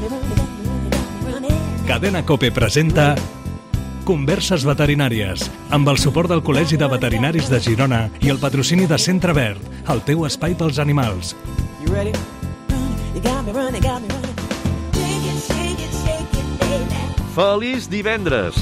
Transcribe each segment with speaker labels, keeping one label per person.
Speaker 1: Cadena COPE presenta Converses veterinàries, amb el suport del Col·legi de Veterinaris de Girona i el patrocini de Centre Verd, el teu espai pels animals.
Speaker 2: Feliç divendres!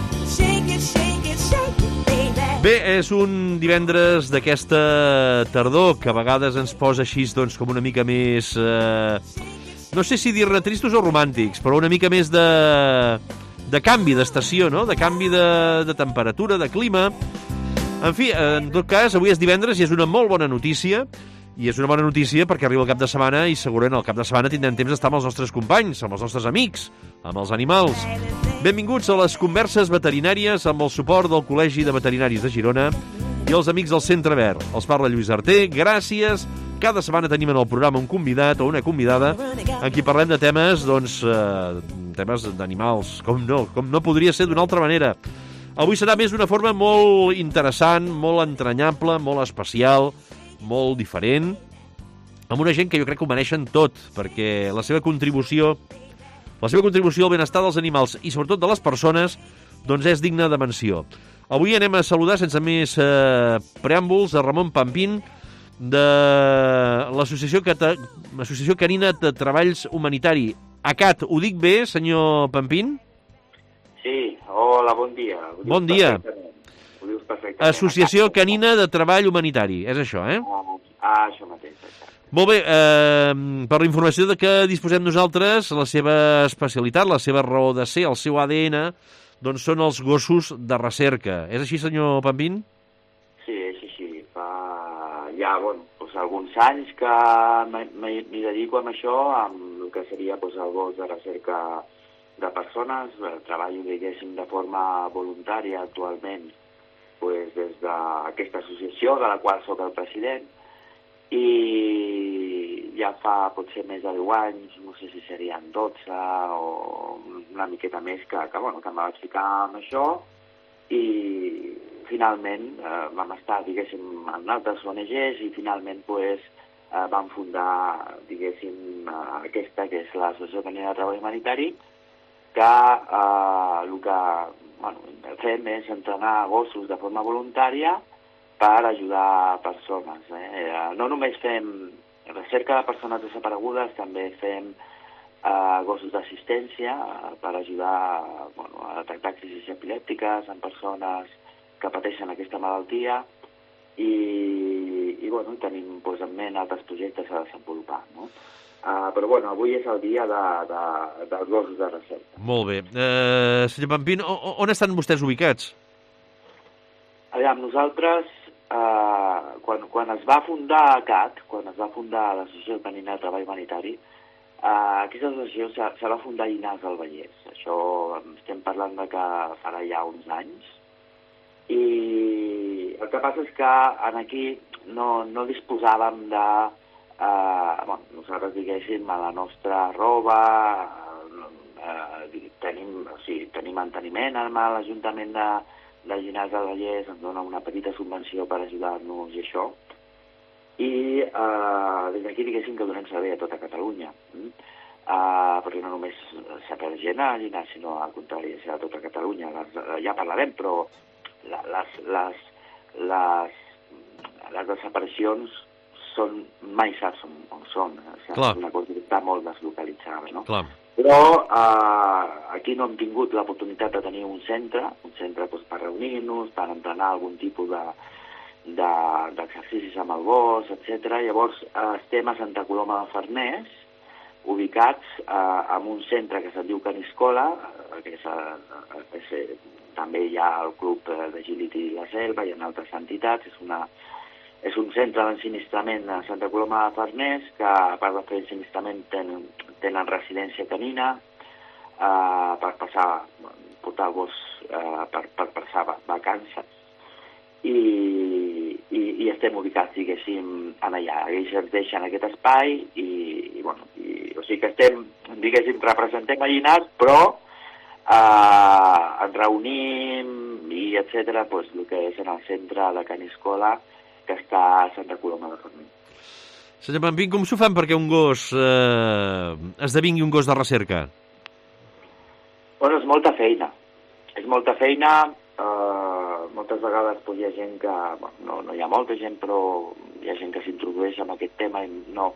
Speaker 2: Bé, és un divendres d'aquesta tardor que a vegades ens posa així doncs, com una mica més... no sé si dir-ne tristos o romàntics, però una mica més de canvi d'estació, no? De canvi de temperatura, de clima. En fi, en tot cas, avui és divendres i és una molt bona notícia. I és una bona notícia perquè arriba el cap de setmana i segurament al cap de setmana tindrem temps d'estar amb els nostres companys, amb els nostres amics, amb els animals. Benvinguts a les converses veterinàries amb el suport del Col·legi de Veterinaris de Girona i els amics del Centre Verd. Els parla Lluís Arter, gràcies. Cada setmana tenim en el programa un convidat o una convidada en qui parlem de temes, doncs, temes d'animals, com no podria ser d'una altra manera. Avui serà més d'una forma molt interessant, molt entranyable, molt especial, molt diferent, amb una gent que jo crec que ho mereixen tot, perquè la seva contribució al benestar dels animals i sobretot de les persones doncs és digna de menció. Avui anem a saludar sense més preàmbuls a Ramon Pampín de l'Associació Canina de Treballs Humanitari. ACAT, ho dic bé, senyor Pampín?
Speaker 3: Sí, hola, bon dia.
Speaker 2: Bon dia. Associació Canina de Treball Humanitari, és això, eh?
Speaker 3: Això mateix.
Speaker 2: Molt bé, per la informació de què disposem nosaltres, la seva especialitat, la seva raó de ser, el seu ADN, doncs són els gossos de recerca. És així, senyor Pampín?
Speaker 3: Sí, és així. Fa ja, doncs, alguns anys que m'hi dedico amb això, amb el que seria el gos de recerca de persones. Treballo, diguéssim, de forma voluntària actualment des d'aquesta associació, de la qual sóc el president, i ja fa potser més de 10 anys, no sé si serien 12 o una miqueta més, que em vaig ficar amb això, i finalment vam estar, diguéssim, en altres ONGs i finalment vam fundar, diguéssim, aquesta, que és l'Associació Canina de Treball Humanitari, que el que fem és entrenar gossos de forma voluntària per ajudar persones. No només fem recerca de persones desaparegudes, també fem gossos d'assistència per ajudar a tractar crisis epilèptiques en persones que pateixen aquesta malaltia i tenim en ment altres projectes a desenvolupar, no? Però avui és el dia dels gossos de recerca.
Speaker 2: Molt bé. Senyor Pampín, on estan vostès ubicats?
Speaker 3: Aviam, nosaltres, quan es va fundar ACAT, quan es va fundar l'Associació Canina de Treball Humanitari, aquesta associació se va fundar a Llinars del Vallès. Això estem parlant de que farà ja uns anys. I el que passa és que aquí no disposàvem de... nosaltres, diguéssim, a la nostra roba, tenim manteniment amb l'Ajuntament de Llinars del Vallès, ens dona una petita subvenció per ajudar-nos i això, i des d'aquí, diguéssim, que donem servei a tota Catalunya, perquè no només s'aprèn gent a Llinars, sinó al contrari, a tota Catalunya. Ja parlarem, però les desaparicions mai saps on són. És una cosa que està molt deslocalitzada, no? Clar. Però aquí no hem tingut l'oportunitat de tenir un centre per reunir-nos, per entrenar algun tipus d'exercicis amb el gos, etc. Llavors estem a Santa Coloma de Farners, ubicats en un centre que se'n diu Caniscola, que també hi ha el Club d'Agility La Selva, hi ha altres entitats, és un centre d'ensinistrament a Santa Coloma de Farners, que a part de fer ensinistrament tenen residència canina per portar el gos per passar vacances. I estem ubicats, diguéssim, allà. Ells ens deixen aquest espai o sigui que estem, diguéssim, representem a Llinars, però ens reunim i etcètera, el que és en el centre de Caniscola, que està a Santa Coloma de Farners.
Speaker 2: Senyor Pampín, com s'ho fan perquè un gos esdevingui un gos de recerca?
Speaker 3: Bueno, és molta feina. És molta feina. Moltes vegades hi ha gent que... Bueno, no hi ha molta gent, però hi ha gent que s'introdueix en aquest tema i no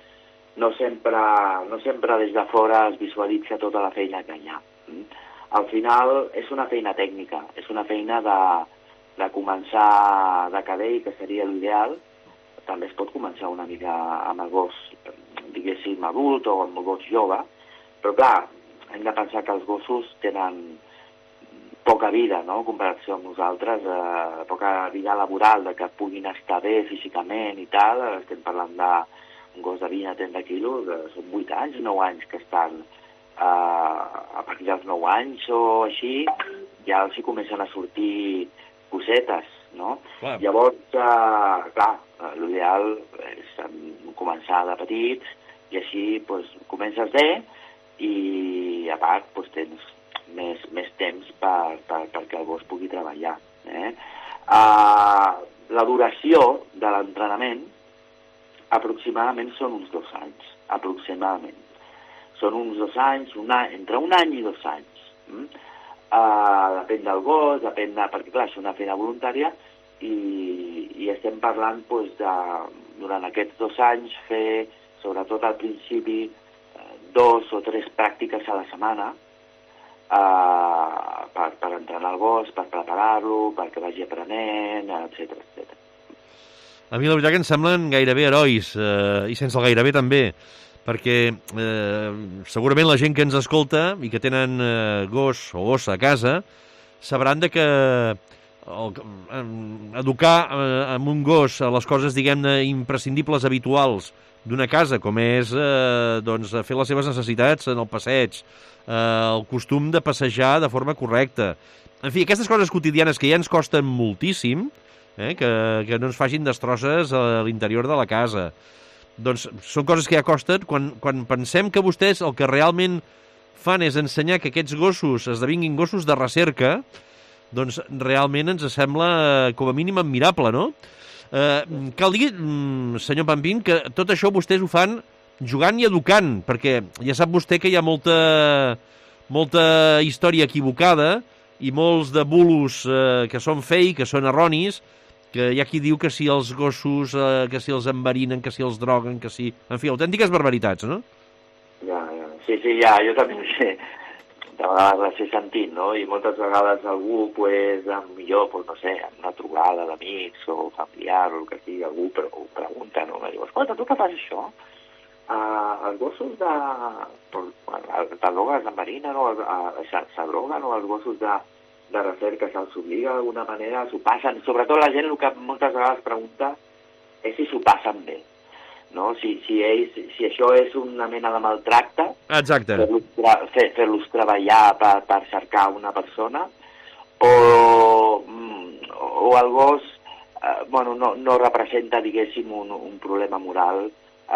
Speaker 3: sempre des de fora es visualitza tota la feina que hi ha. Al final és una feina tècnica, és una feina de començar de cadell, que seria l'ideal. També es pot començar una mica amb el gos, diguéssim, adult o amb el gos jove, però clar, hem de pensar que els gossos tenen poca vida, no?, en comparació amb nosaltres, poca vida laboral, de que puguin estar bé físicament i tal. Estem parlant d'un gos de 20 a 30 quilos, són 8 anys, 9 anys que estan, a partir dels 9 anys o així, ja els hi comencen a sortir cosetes, no? Clar. Llavors, clar, l'ideal és començar de petits i així pues, comences bé i a part pues, tens més temps perquè el gos pugui treballar. La duració de l'entrenament aproximadament són uns 2 anys, aproximadament. Són uns 2 anys, entre 1 any i 2 anys. Depèn del gos, perquè clar, és una feina voluntària i estem parlant pues, durant aquests 2 anys fer, sobretot al principi, 2 o 3 pràctiques a la setmana per entrenar el gos, per preparar-lo, perquè vagi aprenent, etc.
Speaker 2: A mi la veritat que em semblen gairebé herois, i sense el gairebé també, perquè segurament la gent que ens escolta i que tenen gos o gossa a casa sabran de que educar amb un gos a les coses, diguem-ne, imprescindibles, habituals d'una casa, com és doncs, fer les seves necessitats en el passeig, el costum de passejar de forma correcta. En fi, aquestes coses quotidianes que ja ens costen moltíssim, que no ens facin destrosses a l'interior de la casa. Doncs són coses que ja costen. Quan pensem que vostès el que realment fan és ensenyar que aquests gossos esdevinguin gossos de recerca, doncs realment ens sembla com a mínim admirable, no? Cal dir, senyor Pampín, que tot això vostès ho fan jugant i educant, perquè ja sap vostè que hi ha molta història equivocada i molts de bulos que són fake, que són erronis, que hi ha qui diu que si els gossos, que si els enverinen, que si els droguen, que si... En fi, autèntiques barbaritats, no?
Speaker 3: Ja. Sí, jo també sé. De vegades les he sentit, no? I moltes vegades algú, millor, no sé, amb una trobada d'amics o familiar o el que sigui, algú ho pregunta, no? I diu, escolta, tu què fas això? Els gossos de drogues enverinen o s'adroguen o els gossos de recerca se'ls obliga d'alguna manera, s'ho passen. Sobretot la gent el que moltes vegades pregunta és si s'ho passen bé, no? Si això és una mena de maltracte.
Speaker 2: Exacte.
Speaker 3: Fer-los treballar per cercar una persona o el gos no representa, diguéssim, un problema moral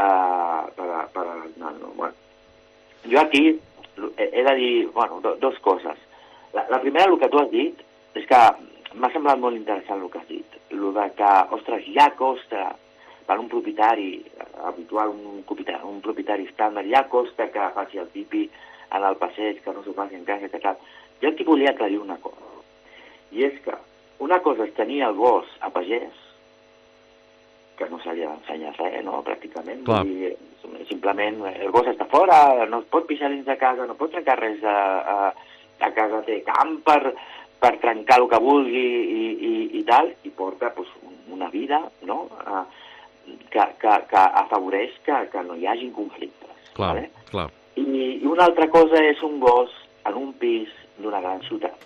Speaker 3: bueno. Jo aquí he de dir, dues coses. La primera, el que tu has dit, és que m'ha semblat molt interessant el que has dit. El de que, ostres, ja costa per un propietari habitual, un propietari estàndard, ja costa que faci el pipi en el passeig, que no s'ho faci en casa, que tal. Jo aquí volia aclarir una cosa. I és que una cosa és tenir el gos a pagès, que no se li ha d'ensenyar res, no?, pràcticament. Vull dir, simplement, el gos està fora, no es pot pixar dins de casa, no pot trencar res a casa, té camp per trencar el que vulgui i tal, i porta una vida, no?, que afavoreix que no hi hagin conflictes.
Speaker 2: Clar,
Speaker 3: vale?
Speaker 2: Clar.
Speaker 3: I una altra cosa és un gos en un pis d'una gran ciutat.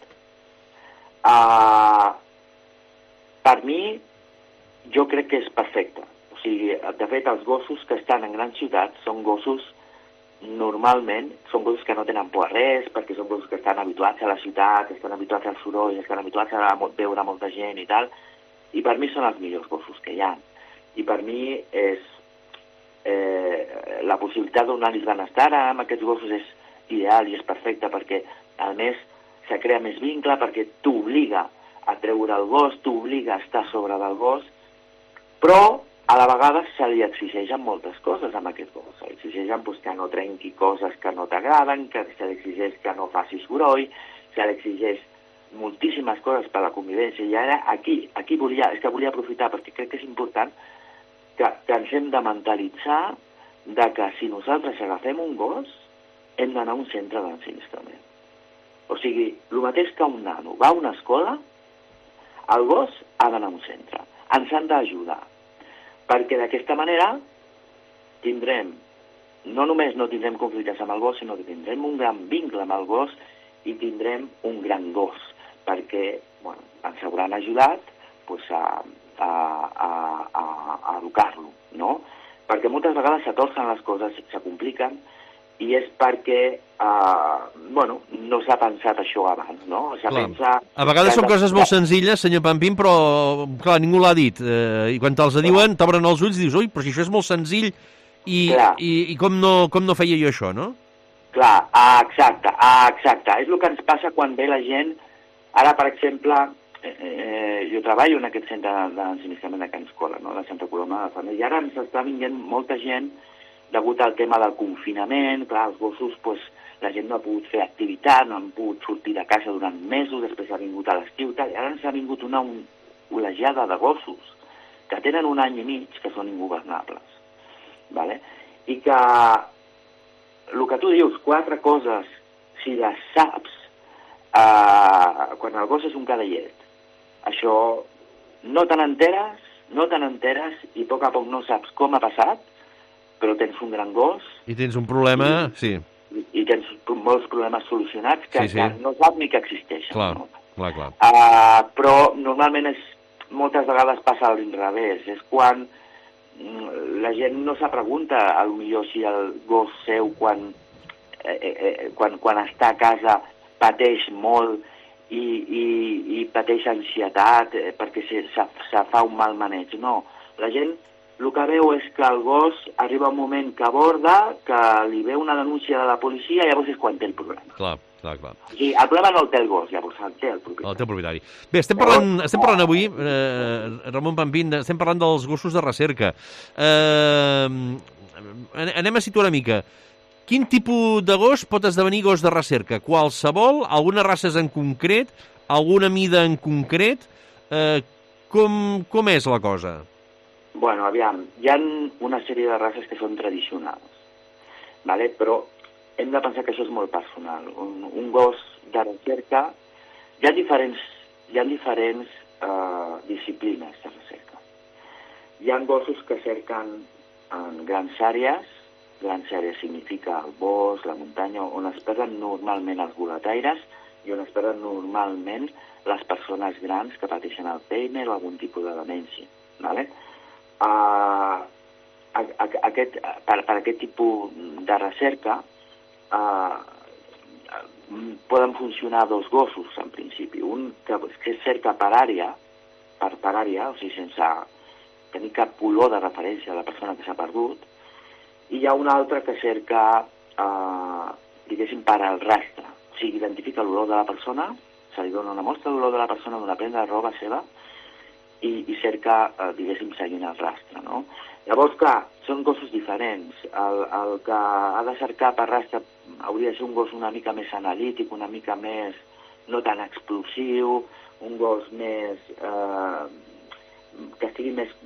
Speaker 3: Per mi, jo crec que és perfecte. O sigui, de fet, els gossos que estan en grans ciutats són gossos, normalment, són gossos que no tenen por a res, perquè són gossos que estan habituats a la ciutat, estan habituats al soroll, estan habituats a veure molta gent i tal, i per mi són els millors gossos que hi ha. I per mi és la possibilitat de donar-los benestar amb aquests gossos és ideal i és perfecte, perquè, a més, se crea més vincle, perquè t'obliga a treure el gos, t'obliga a estar sobre del gos, però a la vegada se li exigeixen moltes coses amb aquest gos. Se li exigeixen doncs, que no trenqui coses que no t'agraden, que se li exigeix que no faci soroll, se li exigeix moltíssimes coses per a la convivència. I ara aquí volia aprofitar, perquè crec que és important que ens hem de mentalitzar de que si nosaltres agafem un gos, hem d'anar a un centre d'ensinistrament. O sigui, el mateix que un nano va a una escola, el gos ha d'anar a un centre. Ens han d'ajudar. Perquè d'aquesta manera no només no tindrem conflictes amb el gos, sinó que tindrem un gran vincle amb el gos i tindrem un gran gos, perquè ens hauran ajudat a educar-lo, no? Perquè moltes vegades s'atorcen les coses, se compliquen, i és perquè no s'ha pensat això abans, no?
Speaker 2: A vegades són coses molt senzilles, senyor Pampín, però clar, ningú l'ha dit. I quan te'ls diuen, t'obren els ulls i dius, ui, però si això és molt senzill i com no feia jo això, no?
Speaker 3: Clar, exacte. És el que ens passa quan ve la gent. Ara, per exemple, jo treballo en aquest centre d'ensinistrament de Can Escola, no? De Santa Coloma de Farners, i ara ens està vinguent molta gent degut al tema del confinament. Clar, els gossos, la gent no ha pogut fer activitat, no han pogut sortir de casa durant mesos, després ha vingut a l'estiu, i ara ens ha vingut una olejada de gossos que tenen 1 any i mig, que són ingovernables, ¿vale? I que el que tu dius, 4 coses, si les saps, quan el gos és un cadallet, això no te n'enteres i a poc no saps com ha passat, però tens un gran gos...
Speaker 2: I tens un problema, sí.
Speaker 3: I tens molts problemes solucionats que no saps ni que existeixen.
Speaker 2: Clar.
Speaker 3: Però normalment moltes vegades passa al revés. És quan la gent no se pregunta, potser si el gos seu quan està a casa pateix molt i pateix ansietat perquè se fa un mal maneig. No, la gent el que veu és que el gos arriba un moment que aborda, que li ve una denúncia de la policia i llavors és quan té el problema.
Speaker 2: Clar.
Speaker 3: O sigui, el problema no el té el gos, llavors el té el propietari.
Speaker 2: El té el propietari. Bé, estem parlant avui, Ramon Pampín, estem parlant dels gossos de recerca. Anem a situar una mica. Quin tipus de gos pot esdevenir gos de recerca? Qualsevol? Algunes races en concret? Alguna mida en concret? Com és la cosa?
Speaker 3: Bueno, aviam, hi ha una sèrie de races que són tradicionals, ¿vale? Però hem de pensar que això és molt personal. Un gos de recerca... Hi ha diferents disciplines de recerca. Hi ha gossos que cerquen en grans àrees significa el bosc, la muntanya, on es perden normalment els boletaires i on es perden normalment les persones grans que pateixen Alzheimer o algun tipus de demència, ¿vale? Per aquest tipus de recerca poden funcionar 2 gossos, en principi. Un que cerca per àrea, o sigui, sense tenir cap olor de referència a la persona que s'ha perdut, i hi ha un altre que cerca, diguéssim, per al rastre. O sigui, identifica l'olor de la persona, se li dona una mostra de l'olor de la persona d'una prenda de roba seva, i cerca, diguéssim, seguint el rastre, no? Llavors, clar, són gossos diferents. El que ha de cercar per rastre hauria de ser un gos una mica més analític, una mica més no tan explosiu, un gos més... que estigui més...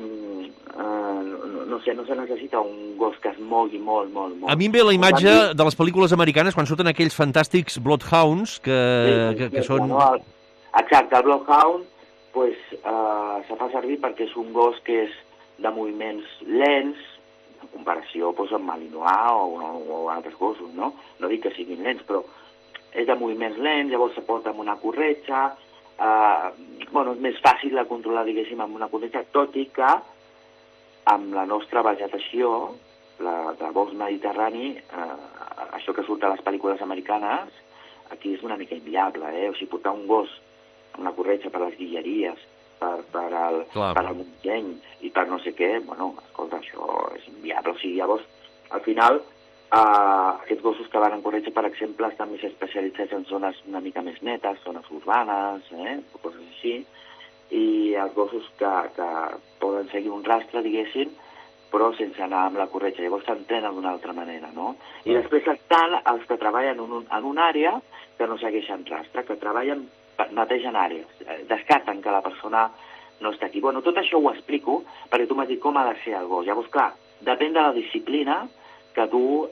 Speaker 3: no se necessita un gos que es mogui molt.
Speaker 2: A mi em ve la imatge de les pel·lícules americanes quan surten aquells fantàstics bloodhounds que són...
Speaker 3: Exacte, el bloodhound se fa servir perquè és un gos que és de moviments lents, en comparació amb Malinois o altres gossos, no? No dic que siguin lents, però és de moviments lents, llavors se porta amb una corretja, és més fàcil de controlar, diguéssim, amb una corretja, tot i que amb la nostra vegetació, la de bosc mediterrani, això que surt a les pel·lícules americanes, aquí és una mica inviable, O sigui, portar un gos amb una corretja per les guilleries, per al Montseny i per no sé què, escolta, això és inviable. O sigui, llavors, al final, aquests gossos que van en corretja, per exemple, estan més especialitzats en zones una mica més netes, zones urbanes, coses així, i els gossos que poden seguir un rastre, diguéssim, però sense anar amb la corretja. Llavors s'entrenen d'una altra manera, no? I després estan els que treballen en una àrea que no segueixen rastre, que treballen, netegen àrees, descarten que la persona no està aquí. Bueno, tot això ho explico perquè tu m'has dit com ha de ser el gos. Llavors, clar, depèn de la disciplina que tu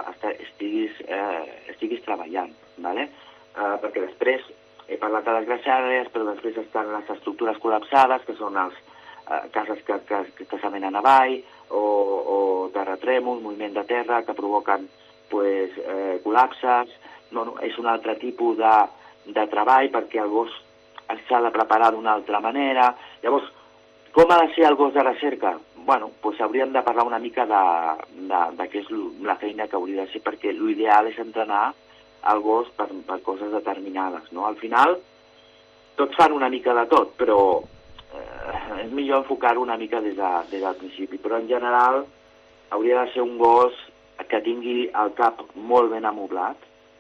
Speaker 3: estiguis treballant, ¿vale? Perquè després he parlat de les glaçades, però després estan les estructures col·lapsades, que són les cases que s'amenen avall, o terratrèmols, moviment de terra, que provoquen col·lapses. No, és un altre tipus de treball perquè el gos s'ha de preparar d'una altra manera. Llavors, com ha de ser el gos de recerca? Bueno, doncs hauríem de parlar una mica de què és la feina que hauria de ser, perquè l'ideal és entrenar el gos per coses determinades, no? Al final, tots fan una mica de tot, però és millor enfocar-ho una mica des del principi. Però en general hauria de ser un gos que tingui el cap molt ben amoblat,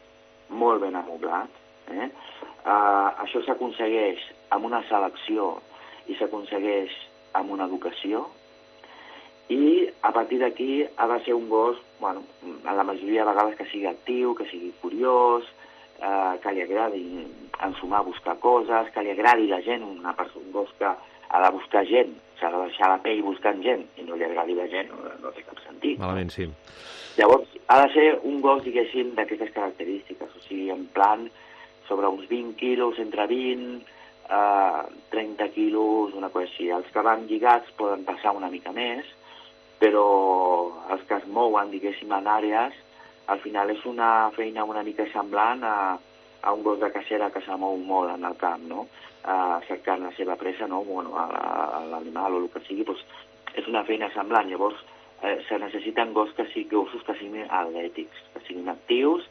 Speaker 3: Això s'aconsegueix amb una selecció i s'aconsegueix amb una educació, i a partir d'aquí ha de ser un gos, bueno, en la majoria de vegades que sigui actiu, que sigui curiós, que li agradi ensumar, buscar coses, que li agradi la gent, un gos que ha de buscar gent, s'ha de deixar la pell buscant gent i no li agradi la gent, no té cap sentit.
Speaker 2: Malament, sí.
Speaker 3: Llavors, ha de ser un gos, diguéssim, d'aquestes característiques, o sigui, en plan, sobre uns 20 quilos, entre 20, 30 quilos, una cosa així. Els que van lligats poden passar una mica més, però els que es mouen, diguéssim, en àrees, al final és una feina una mica semblant a un gos de cacera que se mou molt en el camp, no? Cercant la seva presa, no? Bueno, a l'animal o el que sigui, doncs és una feina semblant. Llavors, se necessiten gossos que siguin atlètics, que siguin actius,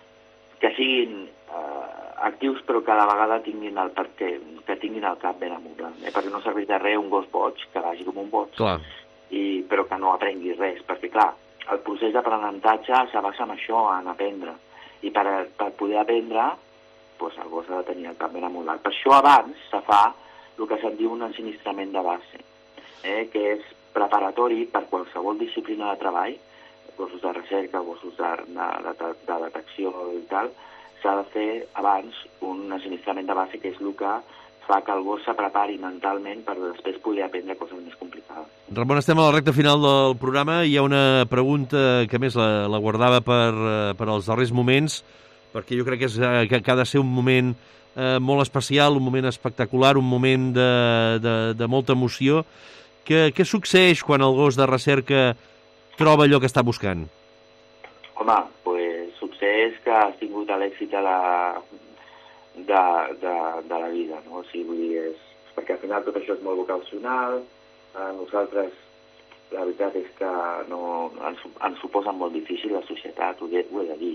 Speaker 3: però que a la vegada tinguin el cap ben amoblat, perquè no serveix de res un gos boig, que vagi com un boig, però que no aprengui res, perquè clar, el procés d'aprenentatge se basa en això, en aprendre, i per poder aprendre, doncs el gos ha de tenir el cap ben amoblat. Per això abans se fa el que se'n diu un ensinistrament de base, que és preparatori per qualsevol disciplina de treball, gossos de recerca, gossos de detecció i tal, s'ha de fer abans un ensinistrament de base, que és el que fa que el gos se prepari mentalment per després poder aprendre coses més complicades.
Speaker 2: Ramon, estem a la recta final del programa i hi ha una pregunta que més la guardava per als darrers moments, perquè jo crec que ha de ser un moment molt especial, un moment espectacular, un moment de molta emoció. Què succeeix quan el gos de recerca troba allò que està buscant?
Speaker 3: Home, doncs succeeix que has tingut l'èxit de la vida, no? O sigui, vull dir, perquè al final tot això és molt vocacional, nosaltres la veritat és que ens ho posa molt difícil la societat, ho he de dir,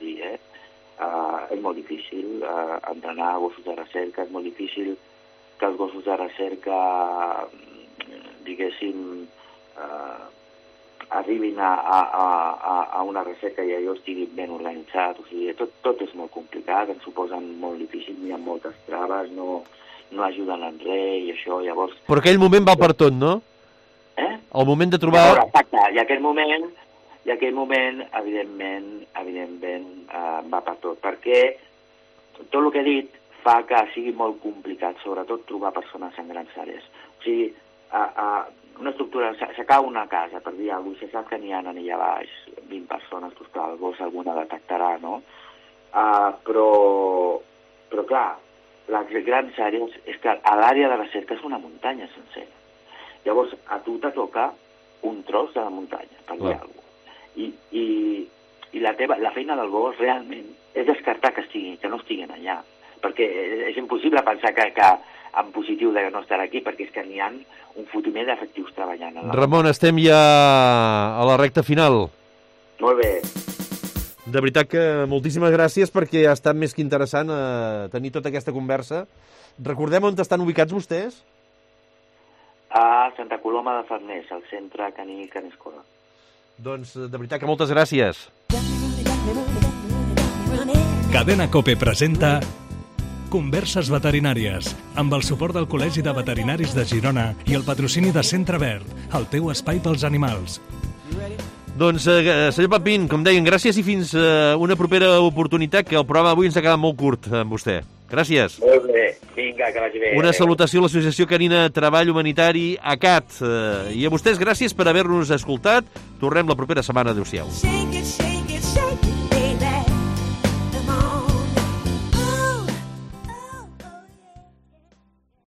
Speaker 3: és molt difícil entrenar gossos de recerca, és molt difícil que els gossos de recerca, diguéssim, arribin a una recerca i allò estigui ben organitzat. O sigui, tot és molt complicat, ens ho posen molt difícil, hi ha moltes traves, no ajuden en res i això, llavors...
Speaker 2: Però aquell moment val per tot, no? El moment de trobar...
Speaker 3: Exacte, i aquell moment, evidentment, va per tot, perquè tot el que he dit fa que sigui molt complicat, sobretot trobar persones en grans àrees. O sigui, una estructura, s'acaba una casa, per dir alguna cosa, se sap que n'hi ha allà baix 20 persones, doncs clar, el gos alguna detectarà, no? Però clar, les grans àrees, és que a l'àrea de recerca és una muntanya sencera. Llavors, a tu te toca un tros de la muntanya, per dir alguna cosa. I la feina del gos realment és descartar que no estiguin allà, perquè és impossible pensar que en positiu de no estar aquí, perquè és que n'hi ha un fotimer d'efectius treballant.
Speaker 2: Ramon, estem ja a la recta final.
Speaker 3: Molt bé.
Speaker 2: De veritat que moltíssimes gràcies, perquè ha estat més que interessant tenir tota aquesta conversa. Recordem on estan ubicats vostès?
Speaker 3: A Santa Coloma de Farners, al centre caní Canescola.
Speaker 2: Doncs de veritat que moltes gràcies.
Speaker 1: Cadena COPE presenta Converses veterinàries, amb el suport del Col·legi de Veterinaris de Girona i el patrocini de Centre Verd, el teu espai pels animals.
Speaker 2: Doncs, senyor Papin, com deien, gràcies i fins una propera oportunitat, que el programa avui ens ha quedat molt curt amb vostè. Gràcies.
Speaker 3: Molt bé, vinga, que vagi bé.
Speaker 2: Una salutació a l'Associació Canina Treball Humanitari, ACAT. I a vostès, gràcies per haver-nos escoltat. Tornem la propera setmana. Adéu-siau.